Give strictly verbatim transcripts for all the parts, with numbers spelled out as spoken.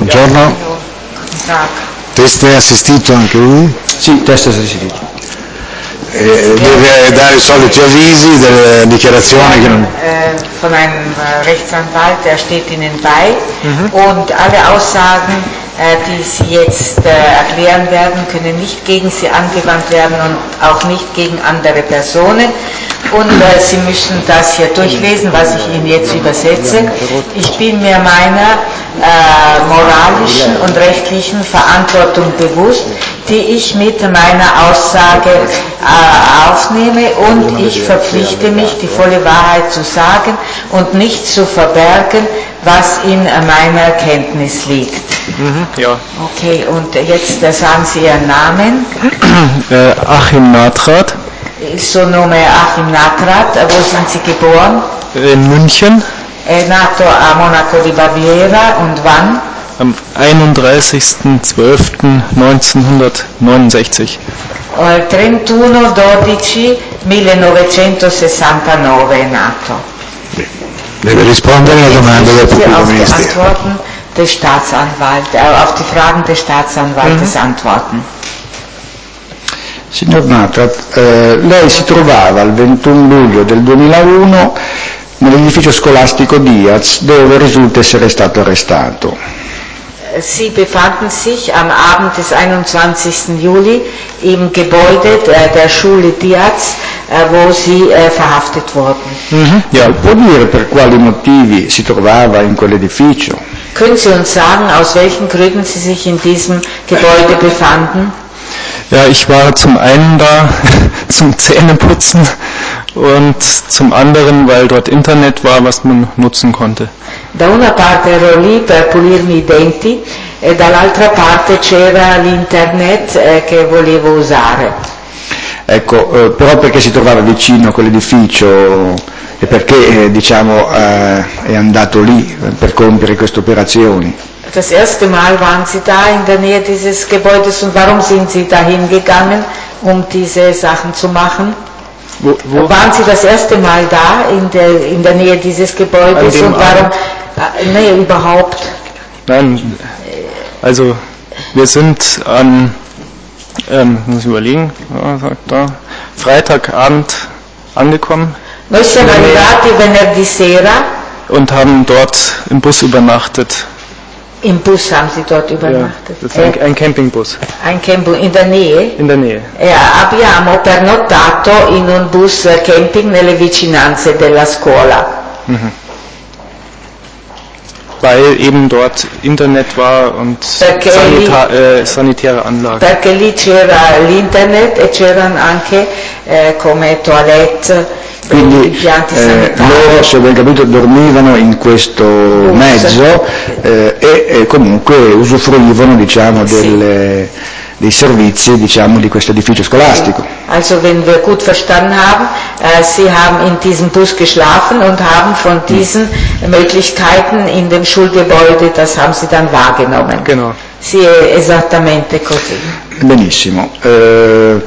Buongiorno. Teste è assistito anche lui? Sì, teste è assistito. Eh, deve dare i soliti avvisi delle dichiarazioni che non... Von einem Rechtsanwalt, der steht Ihnen bei, mhm. Und alle Aussagen, die Sie jetzt erklären werden, können nicht gegen Sie angewandt werden und auch nicht gegen andere Personen. Und äh, Sie müssen das hier durchlesen, was ich Ihnen jetzt übersetze. Ich bin mir meiner äh, moralischen und rechtlichen Verantwortung bewusst, die ich mit meiner Aussage äh, aufnehme, und ich verpflichte mich, die volle Wahrheit zu sagen und nicht zu verbergen, was in meiner Kenntnis liegt. Mhm, ja. Okay, und jetzt äh, sagen Sie Ihren Namen. Äh, Achim Natrat. Il suo nome è Achim Natrat. Wo sind Sie geboren? In München. È nato a Monaco di Baviera. Und wann? Am einunddreißigsten zwölften neunzehnhundertneunundsechzig. Il trentuno dodici millenovecentosessantanove è nato. Deve rispondere alle domande del pubblico ministero. Antworten des Staatsanwalts, äh, auf die Fragen des Staatsanwaltes mhm. antworten. Signor Natrat, eh, lei si trovava il ventuno luglio del duemilauno nell'edificio scolastico Diaz, dove risulta essere stato arrestato. Sie befanden sich am Abend des einundzwanzigsten Juli im Gebäude der Schule Diaz, wo Sie verhaftet wurden. Mm-hmm. Ja. Può dire per quali motivi si trovava in quell'edificio? Können Sie uns sagen, aus welchen Gründen Sie sich in diesem Gebäude befanden? Ja, ich war zum einen da zum Zähneputzen und zum anderen, weil dort Internet war, was man nutzen konnte. Da una parte ero lì per pulirmi i denti e dall'altra parte c'era l'internet eh, che volevo usare. Ecco, eh, però perché si trovava vicino a quell'edificio e perché eh, diciamo eh, è andato lì per compiere queste operazioni? Das erste Mal waren Sie da in der Nähe dieses Gebäudes, und warum sind Sie da hingegangen, um diese Sachen zu machen? Wo, wo? Waren Sie das erste Mal da in der, in der Nähe dieses Gebäudes, und warum? Äh, nee, überhaupt? Nein, also wir sind an, ähm, muss ich überlegen, ja, sagt da, Freitagabend angekommen. Noi siamo arrivati venerdì sera und haben dort im Bus übernachtet. Im Bus haben Sie dort übernachtet? Ja, das ist ein, ein Campingbus. Ein Camping in der Nähe? In der Nähe. E abbiamo pernottato in un bus camping nelle vicinanze della scuola. Mhm. Weil eben dort Internet war und sanita- lì, äh, sanitäre Anlagen. Perché lì c'era l'internet e c'erano anche eh, come toilette. Quindi eh, loro, se ben capito, dormivano in questo mezzo eh, e, e comunque usufruivano, diciamo, delle, dei servizi, diciamo, di questo edificio scolastico. Also wenn wir gut verstanden haben, äh, Sie haben in diesem Bus geschlafen und haben von diesen Möglichkeiten in dem Schulgebäude, das haben Sie dann wahrgenommen. Genau. Sì, è esattamente così. Benissimo. Eh,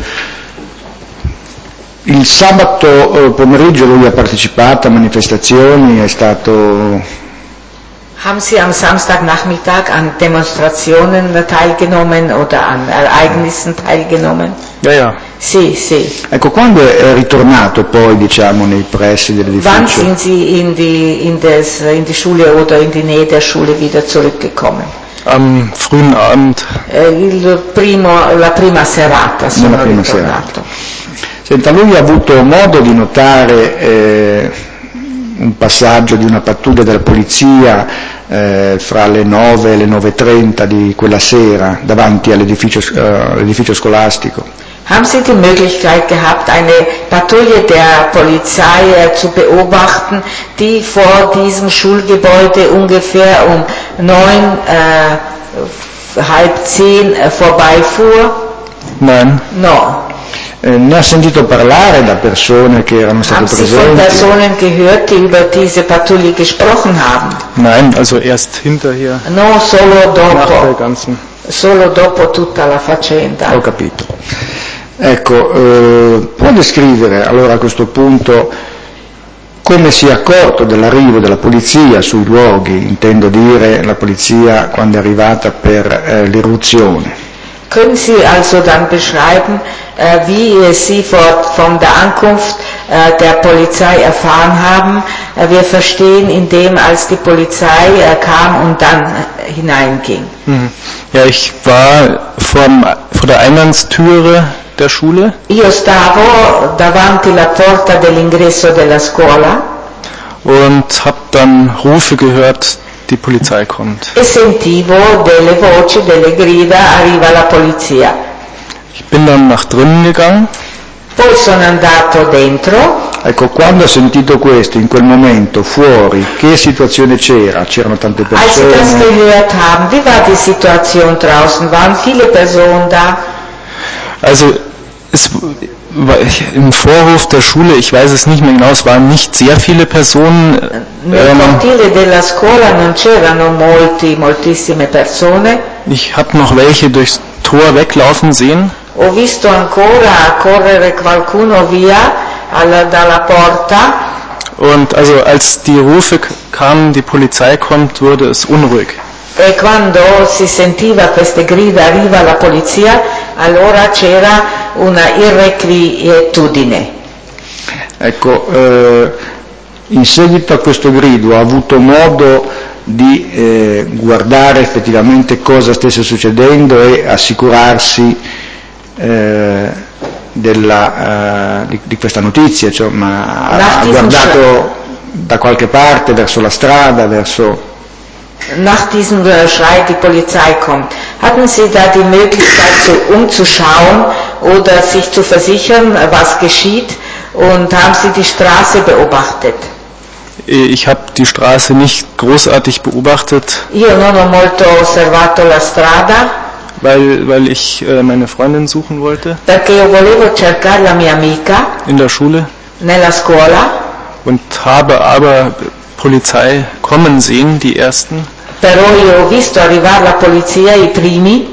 Il sabato pomeriggio lui ha partecipato a manifestazioni, è stato... Haben Sie am Samstagnachmittag an Demonstrationen teilgenommen oder an Ereignissen teilgenommen? Ja, ja. Sì, sì. Ecco, quando è ritornato poi, diciamo, nei pressi dell'edificio? Wann sind Sie in die, in, des, in die Schule oder in die Nähe der Schule wieder zurückgekommen? Am frühen Abend. Eh, il primo, la prima serata sono Nella prima ritornato. Serata. Senta, lui ha avuto modo di notare eh, un passaggio di una pattuglia della polizia eh, fra le nove e le nove e trenta di quella sera davanti all'edificio, uh, all'edificio scolastico? Haben Sie die Möglichkeit gehabt, eine Patrouille der Polizei äh, zu beobachten, die vor diesem Schulgebäude ungefähr um neun, äh, halb zehn äh, vorbeifuhr? Nein. No. Eh, ne ha sentito parlare da persone che erano state haben presenti? Sie von Personen gehört, die über diese Patrouille gesprochen haben? Nein, also erst hinterher. No, solo dopo. Nach der ganzen. Solo dopo tutta la faccenda. Ho capito. Ecco, eh, può descrivere allora a questo punto come si è accorto dell'arrivo della polizia sui luoghi, intendo dire la polizia quando è arrivata per eh, l'irruzione? Können Sie also dann beschreiben, äh, wie Sie vor, von der Ankunft äh, der Polizei erfahren haben? Äh, wir verstehen, indem als die Polizei äh, kam und dann äh, hineinging. Mhm. Ja, ich war vom, vor der Eingangstüre der Schule. Io stavo davanti la porta dell'ingresso della scuola und habe dann Rufe gehört, die Polizei kommt. e sentivo delle voci, delle grida, arriva la polizia. Ich bin dann nach drinnen gegangen. Poi sono andato dentro. Ecco, quando ho sentito questo, in quel momento, fuori, che situazione c'era? C'erano tante Als Sie persone? das gehört haben, wie war die Situation draußen? Waren viele Personen da? Also es war im Vorhof der Schule, ich weiß es nicht mehr genau, es waren nicht sehr viele Personen. Nel Ähm, cortile della scuola non c'erano molti, moltissime persone. ich habe noch welche durchs Tor weglaufen sehen. Ho visto ancora correre qualcuno via alla, dalla porta. Und also als die Rufe kamen, die Polizei kommt, wurde es unruhig. E quando si sentiva queste grida arriva la polizia, allora c'era una irrequietudine. Ecco, eh, in seguito a questo grido ha avuto modo di eh, guardare effettivamente cosa stesse succedendo e assicurarsi eh, della, eh, di, di questa notizia, cioè, ma ha, ha guardato da qualche parte, verso la strada, verso... Nach diesem Schrei, die Polizei kommt, hatten Sie da die Möglichkeit, so umzuschauen oder sich zu versichern, was geschieht, und haben Sie die Straße beobachtet? Ich habe die Straße nicht großartig beobachtet. Io non ho molto osservato la strada. Weil, weil ich äh, meine Freundin suchen wollte. Perché io volevo cercare la mia amica. In der Schule. Nella scuola. Und habe aber Polizei kommen sehen, die ersten. Però io ho visto arrivare la polizia, i primi.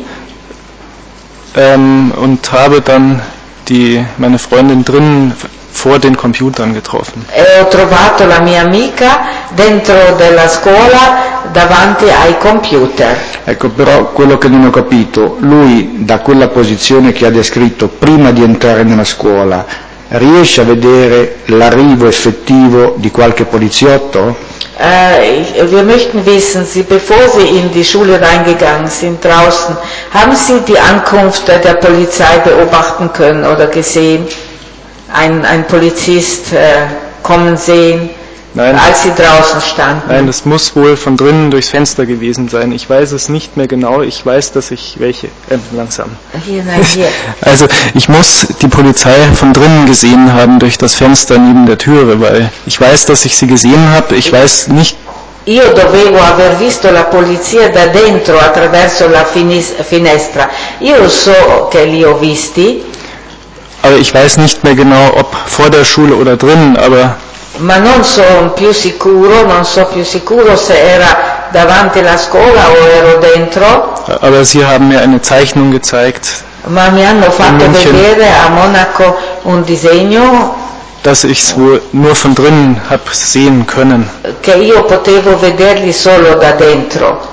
Ähm, und habe dann die, meine Freundin drinnen vor den Computern getroffen. E ho trovato la mia amica dentro della scuola davanti ai computer. Ecco, però quello che non ho capito, lui da quella posizione che ha descritto prima di entrare nella scuola, riesce a vedere l'arrivo effettivo di qualche poliziotto? Äh, wir möchten wissen, Sie, bevor Sie in die Schule reingegangen sind, draußen, haben Sie die Ankunft der Polizei beobachten können oder gesehen? Ein, ein Polizist äh, kommen sehen, Nein. als Sie draußen standen? Nein, das muss wohl von drinnen durchs Fenster gewesen sein. Ich weiß es nicht mehr genau. Ich weiß, dass ich welche... Äh, langsam. Hier, nein, hier. Also ich muss die Polizei von drinnen gesehen haben durch das Fenster neben der Türe, weil ich weiß, dass ich sie gesehen habe. Ich weiß nicht... Io dovevo aver visto la polizia da dentro attraverso la finis- finestra. Io so che li ho visti. Aber ich weiß nicht mehr genau, ob vor der Schule oder drinnen, aber... Ma non sono più sicuro, non so più sicuro se era davanti alla scuola o ero dentro. Aber Sie haben mir eine Zeichnung gezeigt. Ma mi hanno fatto vedere a Monaco un disegno. Dass ich es wohl nur von drinnen habe sehen können. Che io potevo vederli solo da dentro.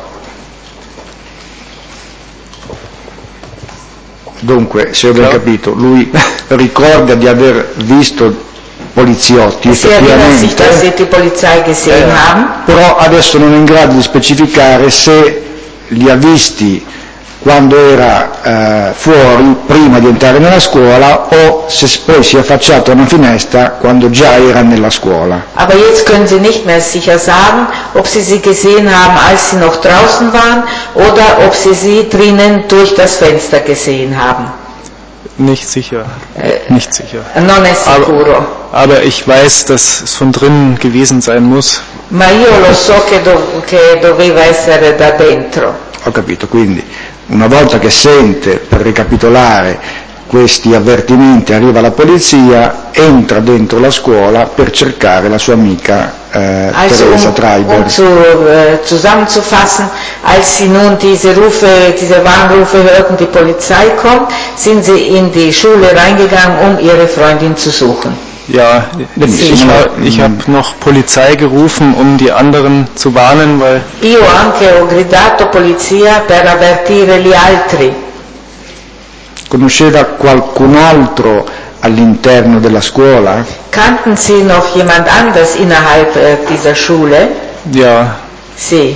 Dunque, se ho ben capito, lui ricorda di aver visto poliziotti, Sie erinnern sich, dass Sie die Polizei gesehen eh, haben? Però adesso non è in grado di specificare se li ha visti quando era eh, fuori, prima di entrare nella scuola, o se poi si è affacciato a una finestra quando già era nella scuola. Aber jetzt können Sie nicht mehr sicher sagen, ob Sie sie gesehen haben, als Sie noch draußen waren, oder ob Sie sie drinnen durch das Fenster gesehen haben. Nicht sicher. Äh, nicht sicher. Non è sicuro. Aber, aber ich weiß, dass es von drinnen gewesen sein muss. Ma io lo so che, do- che doveva essere da dentro. Ho capito, quindi una volta che sente, per ricapitolare, questi avvertimenti, arriva la polizia, entra dentro la scuola per cercare la sua amica äh, Also Teresa um, Treiber. um zu, äh, zusammenzufassen, als Sie nun diese Rufe, diese Warnrufe hörten, die Polizei kommt, sind Sie in die Schule reingegangen, um Ihre Freundin zu suchen. Ja, ich, ich habe noch Polizei gerufen, um die anderen zu warnen, weil Io anche ho gridato polizia per avvertire gli altri. Conosceva qualcun altro all'interno della scuola? Kannten Sie noch jemand anders innerhalb äh, dieser Schule? Ja. Sì.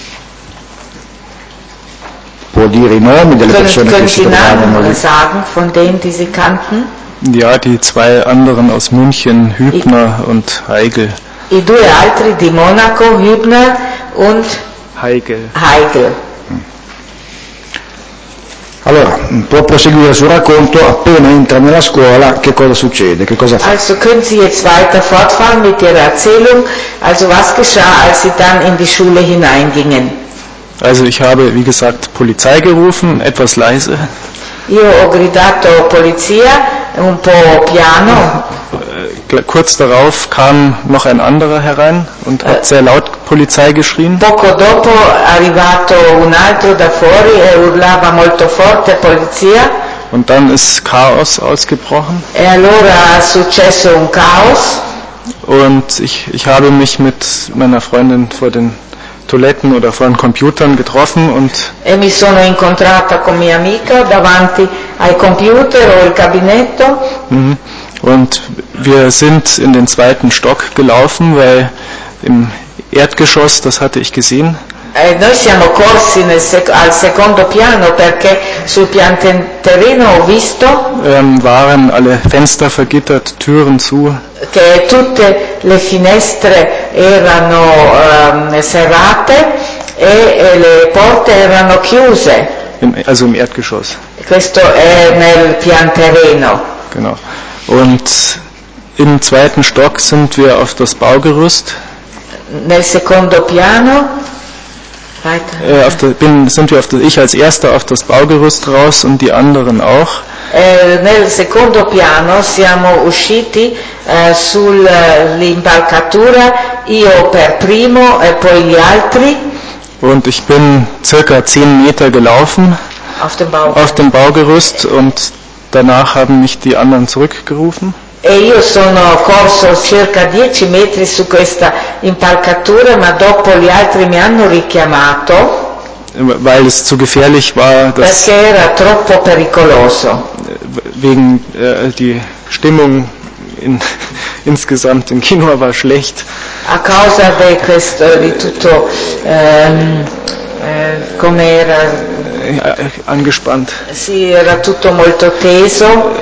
Può dire i nomi delle Können, persone können che si Sie trovavano Namen lì? sagen von denen, die Sie kannten? Ja, die zwei anderen aus München, Hübner I, und Heigl. I due altri di Monaco, Hübner und Heigl. Heigl. Allora, può proseguire il suo racconto. Appena entra nella scuola, che cosa succede? Che cosa fa? Also können Sie jetzt weiter fortfahren mit Ihrer Erzählung. Also was geschah, als Sie dann in die Schule hineingingen? Also ich habe, wie gesagt, Polizei gerufen, etwas leise. Io ho gridato polizia, un po' piano. Kurz darauf kam noch ein anderer herein und hat sehr laut Polizei geschrien. Poco dopo è arrivato un altro da fuori e urlava molto forte polizia. Und dann ist Chaos ausgebrochen. E allora è successo un caos. Und ich, ich habe mich mit meiner Freundin vor den Toiletten oder vor den Computern getroffen und e mi sono incontrata con mia amica davanti ai computer o il gabinetto. Mhm. Und wir sind in den zweiten Stock gelaufen, weil im Erdgeschoss, das hatte ich gesehen, E noi siamo corsi nel sec- al secondo piano perché sul pian terreno ho visto ähm, waren alle Fenster vergittert, Türen zu. che tutte le finestre erano ähm, serrate e, e le porte erano chiuse. Im, also im Erdgeschoss. Questo è nel pian terreno. Genau. Und im zweiten Stock sind wir auf das Baugerüst. Nel secondo piano Äh, auf der, bin, sind wir auf das, ich als Erster auf das Baugerüst raus und die anderen auch. Eh, nel secondo piano siamo usciti eh, sull'impalcatura, io per primo e poi gli altri. Und ich bin circa zehn Meter gelaufen auf dem, auf dem Baugerüst und danach haben mich die anderen zurückgerufen. E io sono corso circa dieci metri su questa impalcatura, ma dopo gli altri mi hanno richiamato. Weil es zu gefährlich war, dass perché era troppo pericoloso. Wegen äh, die Stimmung in, insgesamt im Kino war schlecht. A causa di questo, di tutto, ehm, eh, come era? Äh, angespannt. Sì, era tutto molto teso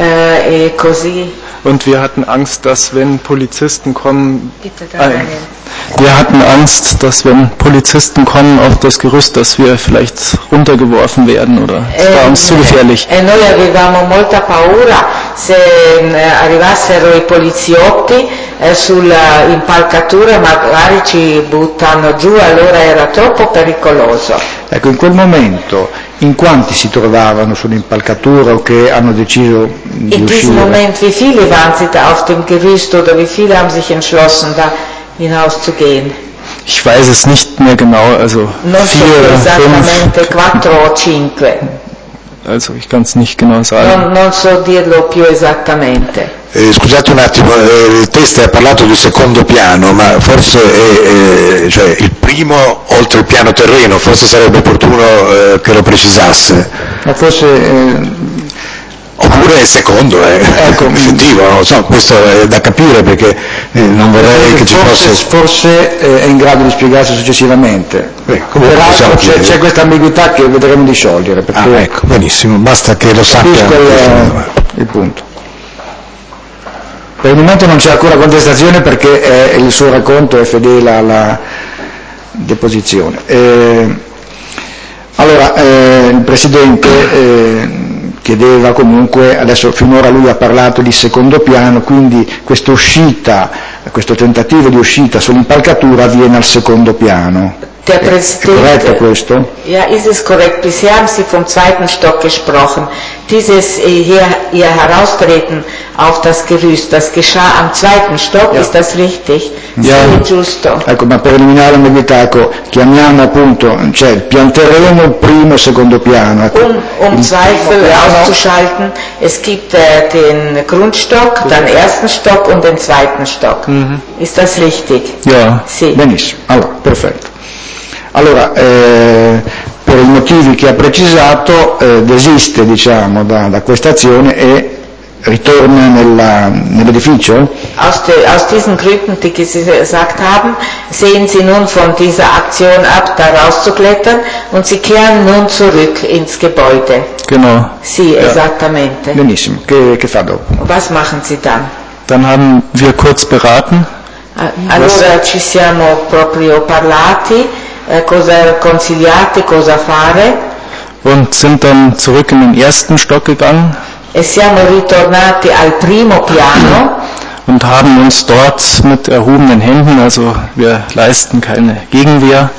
eh, e così. Und wir hatten Angst, dass wenn Polizisten kommen, Bitte da äh, wir hatten Angst, dass wenn Polizisten kommen auf das Gerüst, dass wir vielleicht runtergeworfen werden oder es e, war uns zu gefährlich. E noi avevamo molta paura se eh, arrivassero i poliziotti eh, sull'impalcatura, magari ci buttano giù, allora era troppo pericoloso. Ecco, in quel momento in quanti si trovavano sull'impalcatura o che hanno deciso di in uscire? diesem Moment, wie viele waren Sie da auf dem Gerüst oder wie viele haben sich entschlossen, da hinauszugehen? Ich weiß es nicht mehr genau, also Non so vier, esattamente, fünf, quattro o cinque. Also ich kann es nicht genau sagen. Non, non so dirlo più esattamente. Eh, scusate un attimo, eh, il test ha parlato di secondo piano, ma forse è, eh, cioè il primo oltre il piano terreno, forse sarebbe opportuno eh, che lo precisasse. Ma forse... Eh, Oppure il secondo, è eh, ecco, effettivo, non so, questo è da capire perché eh, non vorrei che ci forse, fosse... Forse eh, è in grado di spiegarsi successivamente. Eh, Peraltro c'è, c'è questa ambiguità che vedremo di sciogliere. Perché ah, ecco, benissimo, basta che lo sappia. Il, il punto. Per il momento non c'è ancora contestazione perché è, il suo racconto è fedele alla deposizione. Eh, allora, eh, il Presidente... Eh, chiedeva comunque, adesso finora lui ha parlato di secondo piano, quindi questa uscita, questo tentativo di uscita sull'impalcatura avviene al secondo piano. Der È corretto questo? Ja, ist es korrekt. Bisher haben Sie vom zweiten Stock gesprochen. Dieses hier, hier Heraustreten auf das Gerüst. Das geschah am zweiten Stock, Ja. ist das richtig? Ja. Sì, giusto. Ecco, ma per eliminare l'ambiguità, ecco, chiamiamo appunto, cioè pianteremo il primo e il secondo piano. Ecco. Um, um Zweifel auszuschalten, es gibt äh, den Grundstock, den ersten Stock und den zweiten Stock. Mhm. Ist das richtig? Ja. Sì. Benissimo, allora, perfetto. Allora, eh, per i motivi che ha precisato, eh, desiste, diciamo, da, da questa azione e ritorna nella, nell'edificio? Aus, de, aus diesen Gründen, die Sie gesagt haben, sehen Sie nun von dieser Aktion ab, da rauszuklettern, und Sie kehren nun zurück ins Gebäude. Genau. Sì, Ja. esattamente. Benissimo, che, che fa dopo? Was machen Sie dann? Dann haben wir kurz beraten. Allora ci siamo proprio parlati, eh, cosa consigliate, cosa fare, Und sind dann zurück in den ersten Stock gegangen e siamo ritornati al primo piano und haben uns dort mit erhobenen Händen, also wir leisten keine Gegenwehr,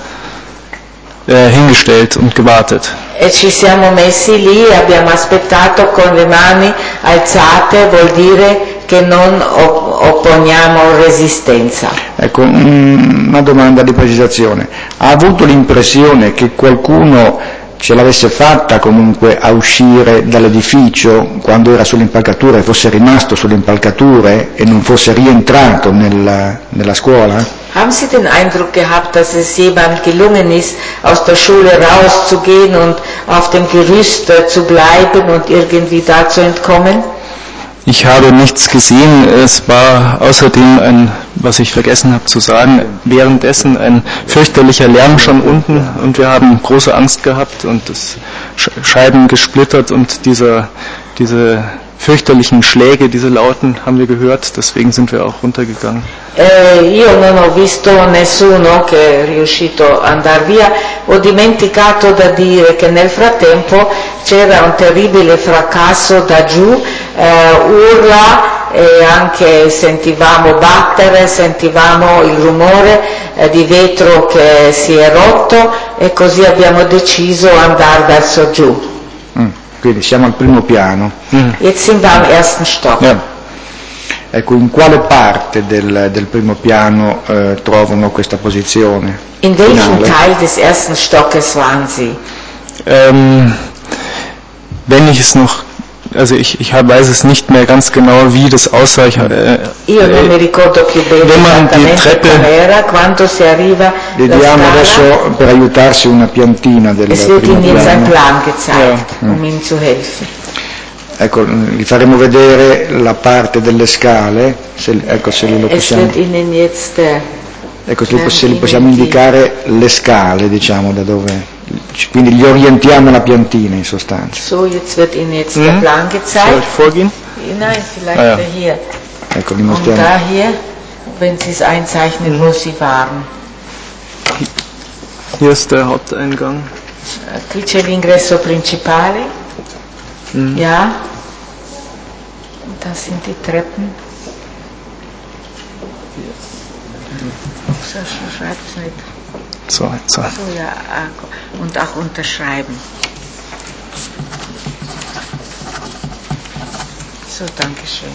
äh, hingestellt und gewartet. e ci siamo messi lì e abbiamo aspettato con le mani alzate, vuol dire che non op- opponiamo resistenza. Ecco, mm, una domanda di precisazione. Ha avuto l'impressione che qualcuno ce l'avesse fatta comunque a uscire dall'edificio quando era sull'impalcatura e fosse rimasto sulle impalcature e non fosse rientrato nella, nella scuola? Haben Sie den Eindruck gehabt, dass es jemand gelungen ist, aus der Schule rauszugehen und auf dem Gerüst äh, zu bleiben und irgendwie da zu entkommen? Ich habe nichts gesehen, es war außerdem ein, was ich vergessen habe zu sagen, währenddessen ein fürchterlicher Lärm schon unten und wir haben große Angst gehabt und das Scheiben gesplittert und dieser, diese fürchterlichen Schläge, diese Lauten haben wir gehört, deswegen sind wir auch runtergegangen. Eh, io non ho visto nessuno che è riuscito ad andare via, ho dimenticato da dire che nel frattempo c'era un terribile fracasso da giù, eh, urla e anche sentivamo battere, sentivamo il rumore eh, di vetro che si è rotto e così abbiamo deciso di andare verso giù. Mm, quindi siamo al primo piano. Mm. Jetzt sind wir am ersten Stock. Ja. Ecco, in quale parte del, del primo piano eh, trovano questa posizione? In welchem finale? Teil des ersten Stockes waren Sie? Ähm, wenn ich es noch, also ich, ich hab, weiß es nicht mehr ganz genau, wie das aussah. Ich, äh, Io non mi ricordo più bene wenn man die esattamente Treppe, com'era, quando si arriva Le la diamo scala, adesso per aiutarsi una piantina del es wird primo Ihnen jetzt ein piano. Plan gezeigt, Ja. um Ihnen zu helfen. Ecco, vi faremo vedere la parte delle scale, se, ecco se lo Es possiamo, wird Ihnen jetzt, äh, ecco, se, li- se li possiamo indicare le scale, diciamo, da dove, quindi gli orientiamo la piantina in sostanza. so, jetzt wird Ihnen jetzt Mhm. der Plan soll gezeigt. ich vorgehen? Nein, vielleicht Ah, ja. der hier. Ecco, li Und mostriamo. da hier, wenn Sie es einzeichnen, wo Sie waren. Hier ist der Haupteingang. Äh, Qui c'è l'ingresso principale. Mhm. Ja. Und da sind die Treppen. So, schreibt es nicht. So, jetzt so. So, ja, ah, und auch unterschreiben. So, danke schön.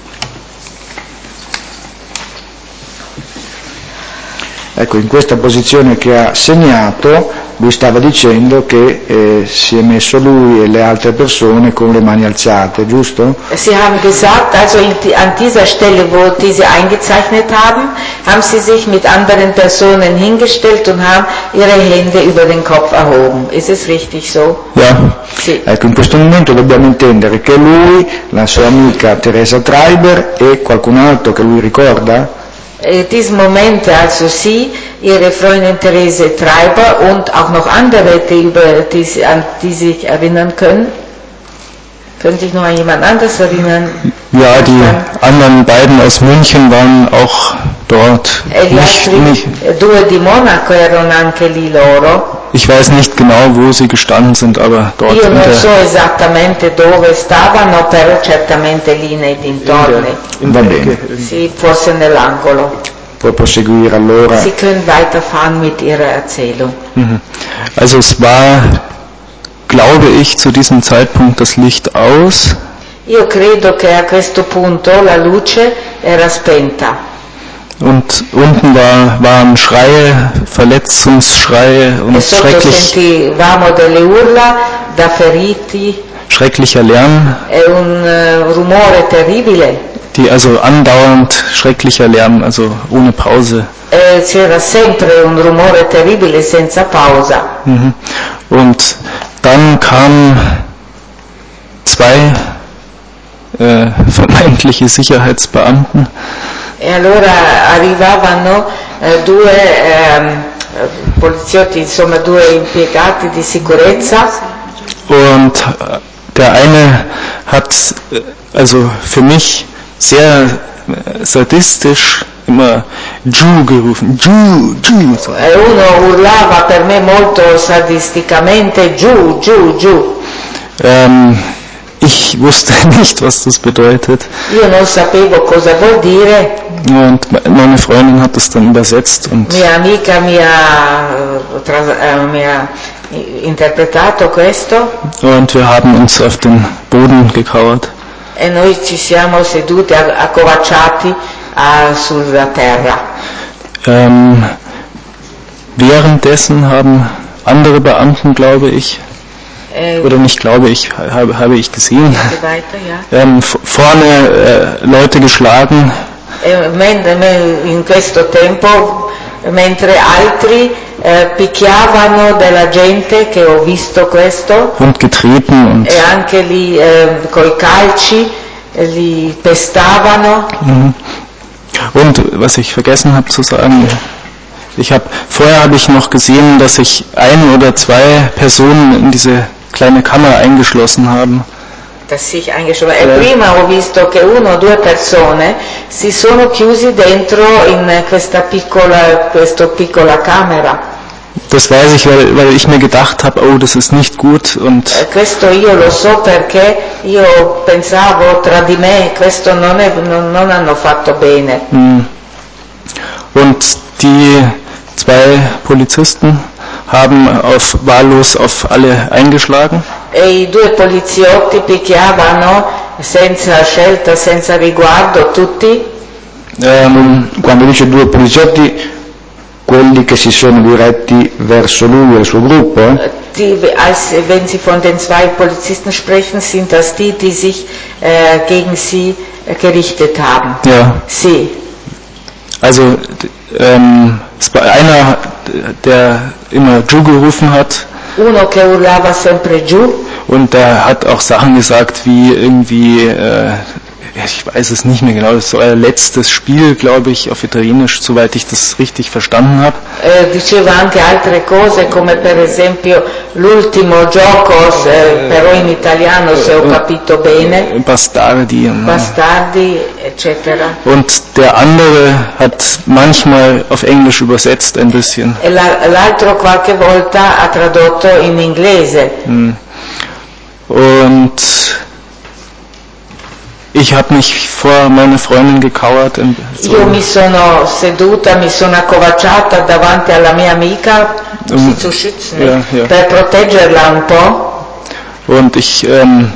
Ecco, in questa posizione che ha segnato, lui stava dicendo che eh, si è messo lui e le altre persone con le mani alzate, giusto? Sie haben gesagt, also in die, an dieser Stelle, wo die Sie eingezeichnet haben, haben Sie sich mit anderen Personen hingestellt und haben Ihre Hände über den Kopf erhoben. Ist es richtig so? Ja. Sì. Ecco, in questo momento dobbiamo intendere che lui, la sua amica Teresa Treiber e qualcun altro che lui ricorda? In diesem Moment also Sie, Ihre Freundin Therese Treiber und auch noch andere, die, über, die, Sie- an die Sie sich erinnern können. Können sich noch an jemand anderes erinnern? Ja, die anderen beiden aus München waren auch dort. E gli Nicht, altri nicht, due di Monaco erano anche lì loro. ich weiß nicht genau, wo sie gestanden sind, aber dort Io in non der, so esattamente dove stavano, però certamente lì nei in dintorni. der, in Va der bene. Ecke. Sì, forse nell'angolo. Può proseguire allora. Sie können weiterfahren mit Ihrer Erzählung. Mhm. Also es war, glaube ich, zu diesem Zeitpunkt das Licht aus. Io credo che a questo punto la luce era spenta. Und unten war, waren Schreie, Verletzungsschreie und e sotto schrecklich, sentivamo delle urla da feriti schrecklicher Lärm, e un uh, rumore terribile. die also andauernd schrecklicher Lärm, also ohne Pause. E c'era sempre un rumore terribile senza pausa. Mhm. Und dann kamen zwei äh, vermeintliche Sicherheitsbeamten. E allora arrivavano eh, due eh, poliziotti, insomma due impiegati di sicurezza. Und der eine hat also für mich sehr sadistisch immer Giù gerufen, Giù, Giù. E uno urlava per me molto sadisticamente giù, giù, giù. Ähm, ich wusste nicht, was das bedeutet. Io non sapevo cosa vuol dire. Und meine Freundin hat das dann übersetzt. Und Mia amica mi ha, tra, mi ha interpretato questo. Und wir haben uns auf den Boden gekauert. E noi ci siamo seduti accovacciati a, sulla terra. Ähm, währenddessen haben andere Beamten, glaube ich, Eh, oder nicht glaube ich, habe, habe ich gesehen, weiter, ja. ähm, vorne äh, Leute geschlagen. E mentre, in questo tempo, mentre altri eh, picchiavano della gente, che ho visto questo, und getreten und e anche lì eh, coi calci li pestavano. Mhm. Und was ich vergessen habe zu sagen, ich habe vorher habe ich noch gesehen, dass sich ein oder zwei Personen in diese kleine Kammer eingeschlossen haben. Dass sich eingeschlossen. E prima ho visto che una o due persone si sono chiusi dentro in questa piccola, questa piccola camera. Das weiß ich, weil, weil ich mir gedacht habe, oh, das ist nicht gut. Und E questo io lo so perché io pensavo tra di me, questo non, è, non, non hanno fatto bene. Und die zwei Polizisten haben auf, wahllos auf alle eingeschlagen. E i due poliziotti picchiavano senza scelta, senza riguardo, tutti. Ähm, Quando dice due poliziotti, quelli che si sono diretti verso lui e il suo gruppo? Die, als, wenn Sie von den zwei Polizisten sprechen, sind das die, die sich äh, gegen Sie äh, gerichtet haben. Ja. Sie. Also ähm, es war einer, der immer Giù gerufen hat. Uno che urlava sempre giù. Und der hat auch Sachen gesagt wie irgendwie, äh, ich weiß es nicht mehr genau, das ist euer letztes Spiel, glaube ich, auf Italienisch, soweit ich das richtig verstanden habe. Eh, diceva anche altre cose come per esempio l'ultimo gioco, se, però in italiano se ho capito bene. Bastardi. Bastardi, eccetera. Und der andere hat manchmal auf Englisch übersetzt ein bisschen. E la, l'altro qualche volta ha tradotto in inglese. Und ich habe mich vor meine Freundin gekauert. So. Io mi sono seduta, mi sono accovacciata davanti alla mia amica, um sie zu schützen, ja, ja. per proteggerla un po'. Und ich, ähm,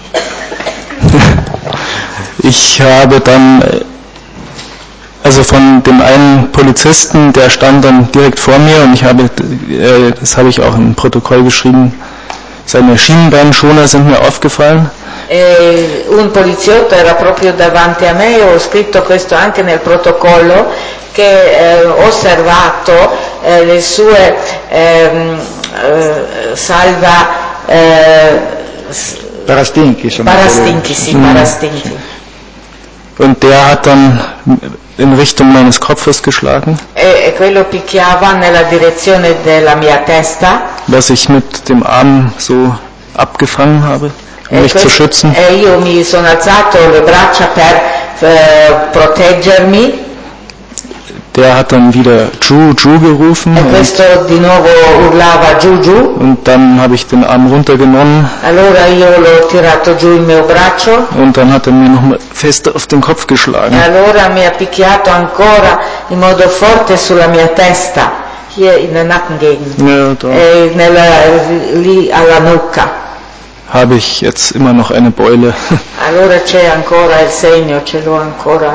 ich habe dann, also von dem einen Polizisten, der stand dann direkt vor mir und ich habe, äh, das habe ich auch im Protokoll geschrieben, seine Schienbeinschoner sind mir aufgefallen. E un poliziotto era proprio davanti a me, ho scritto questo anche nel protocollo, che eh, ho osservato eh, le sue eh, eh, salva eh, Parastinchi, sono Parastinchi, sì, Parastinchi. Und der hat dann in Richtung meines Kopfes geschlagen. E, e quello picchiava nella direzione della mia testa. Was ich mit dem Arm so abgefangen habe, um mich zu schützen. E io mi sono alzato le braccia per eh, proteggermi. Der hat dann wieder Giù, Giù gerufen. E questo di nuovo urlava giù, giù. Und dann habe ich den Arm runtergenommen. Allora io l'ho tirato giù il mio braccio. Und dann hat er mir noch fest auf den Kopf geschlagen. E allora mi ha picchiato ancora in modo forte sulla mia testa, hier in der Nackengegend, Ja, da. e nella, lì alla nuca. habe ich jetzt immer noch eine Beule. Allora c'è ancora il segno, ce l'ho ancora.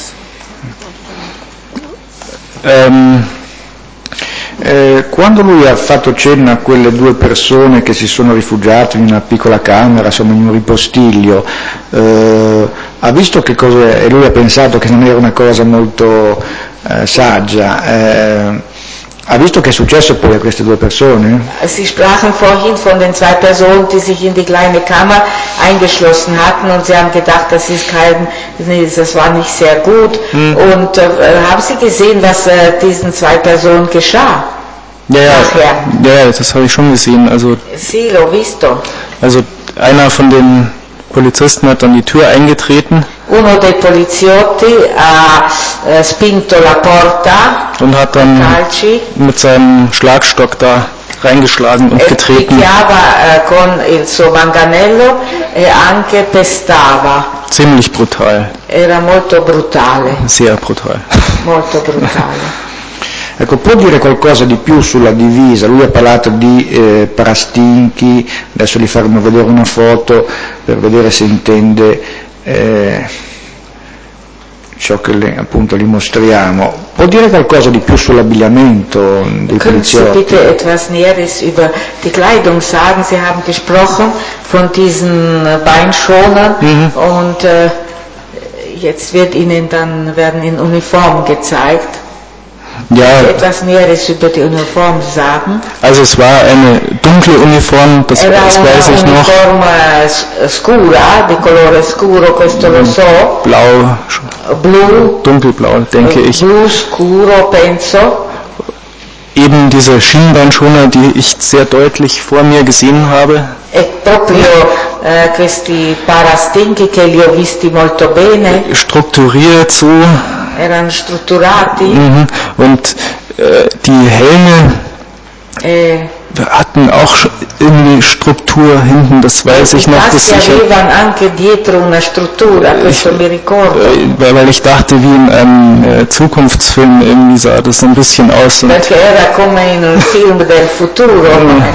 ähm, Eh, quando lui ha fatto cenno a quelle due persone che si sono rifugiate in una piccola camera, insomma in un ripostiglio, eh, ha visto che cosa, e lui ha pensato che non era una cosa molto eh, saggia, eh, ha visto che è successo poi a queste due persone? Sie sprachen vorhin von den zwei Personen, die sich in die kleine Kammer eingeschlossen hatten und sie haben gedacht, das ist kein, das war nicht sehr gut. Hm. Und äh, haben Sie gesehen, was äh, diesen zwei Personen geschah? Ja, ja, ja, das habe ich schon gesehen. Also, sì, l'ho visto. Also einer von den Polizisten hat dann die Tür eingetreten. Uno dei poliziotti ha eh, spinto la porta und hat dann calci, mit seinem Schlagstock da reingeschlagen und e getreten. picchiava eh, con il suo manganello e anche pestava. Ziemlich brutal. Era molto brutale. Sehr brutal. Molto brutale. Ecco, può dire qualcosa di più sulla divisa? Lui ha parlato di eh, parastinchi, adesso gli faremo vedere una foto per vedere se intende eh, ciò che le, appunto gli mostriamo. Può dire qualcosa di più sull'abbigliamento dei Können Sie poliziotti? bitte etwas Näheres über die Kleidung sagen? Sie haben gesprochen von diesen Beinschonern mhm. und äh, jetzt wird Ihnen dann, werden in Uniform gezeigt. Ja, etwas Näheres über die Uniform sagen? Also es war eine dunkle Uniform, das, das weiß ich noch. Era una uniform scura, di colore scuro, questo lo so. Blau, blu, dunkelblau, denke ich. Blu scuro, penso. Eben diese Schienbeinschoner, die ich sehr deutlich vor mir gesehen habe. E proprio eh, questi parastinchi che li ho visti molto bene. Strukturiert so. Erano strutturati. Mhm. Und äh, die Helme eh, hatten auch irgendwie Struktur hinten, das weiß ich noch. Das avevano anche dietro una struttura, questo mi ricordo. Weil, weil ich dachte, wie in einem äh, Zukunftsfilm irgendwie sah das so ein bisschen aus. Und Perché era come in un film del futuro.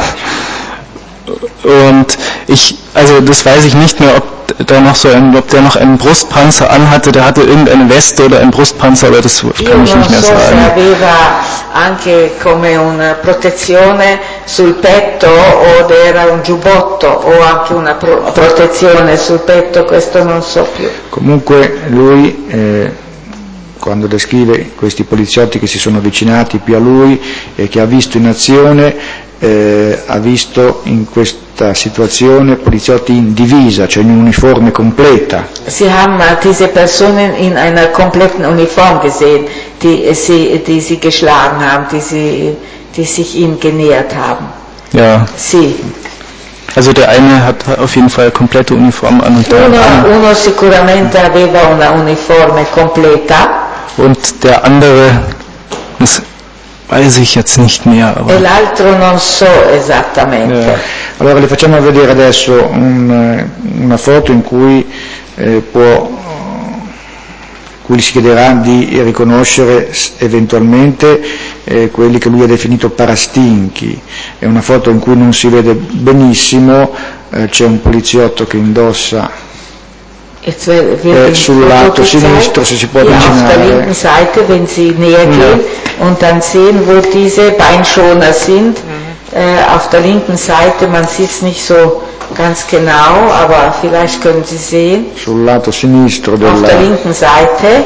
Und ich, also das weiß ich nicht mehr, ob da noch so ein, ob der noch einen Brustpanzer anhatte, der hatte irgendeine Weste oder einen Brustpanzer, aber das kann ich nicht mehr so sagen. Se aveva anche come una protezione sul petto o era un giubbotto o anche una pro- protezione sul petto, questo non so più. Comunque lui eh, quando descrive questi poliziotti che si sono avvicinati più a lui e che ha visto in azione, Eh, ha visto in questa situazione poliziotti in divisa, cioè in uniforme completa. Sie haben diese Personen in einer kompletten Uniform gesehen, die sie, die sie geschlagen haben, die, sie, die sich ihm genähert haben. Ja. Sie. Also der eine hat auf jeden Fall komplette Uniform an und der uno, andere. Uno sicuramente aveva una uniforme completa. Und der andere ist, weiß ich jetzt nicht mehr. Aber e l'altro non so esattamente. Eh, allora le facciamo vedere adesso un, una foto in cui eh, può, cui gli si chiederà di riconoscere eventualmente eh, quelli che lui ha definito parastinchi. È una foto in cui non si vede benissimo, eh, c'è un poliziotto che indossa Eh, sul lato sinistro, se si può avvicinare. Auf der linken Seite, wenn Sie näher gehen ja. und dann sehen, wo diese Beinschoner sind, mhm. äh, auf der linken Seite, man sieht es nicht so ganz genau, aber vielleicht können Sie sehen. Sul lato sinistro della... Auf der linken Seite.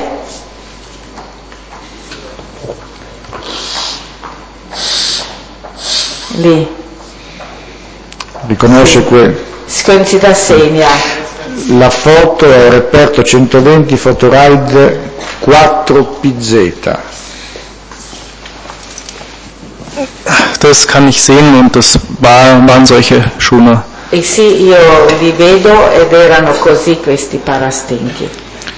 Lì. Riconosce sì. quel... Können Sie das sehen, ja. La foto è reperto centoventi Fotoride quattro P Z. Das kann ich sehen und das war, waren solche Schoner. E sì, io li vedo ed erano così questi parastinchi.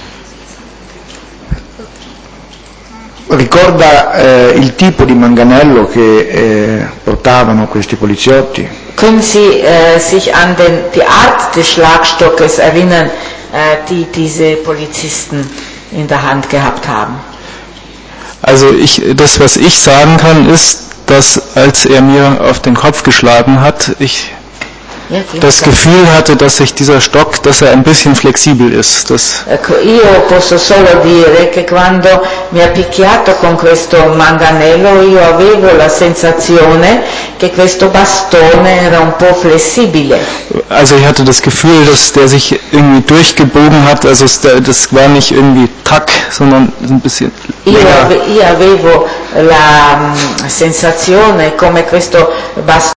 Ricorda eh, il tipo di manganello che eh, portavano questi poliziotti? Können Sie äh, sich an den, die Art des Schlagstockes erinnern, äh, die diese Polizisten in der Hand gehabt haben? Also ich, das, was ich sagen kann, ist, dass als er mir auf den Kopf geschlagen hat, ich das Gefühl hatte, dass sich dieser Stock, dass er ein bisschen flexibel ist. Das ecco, io posso solo dire che quando mi ha picchiato con questo manganello io avevo la sensazione che questo bastone era un po' flessibile. Also ich hatte das Gefühl, dass der sich irgendwie durchgebogen hat, also das war nicht irgendwie tack, sondern ein bisschen io, ave, io avevo la um, sensazione come questo bastone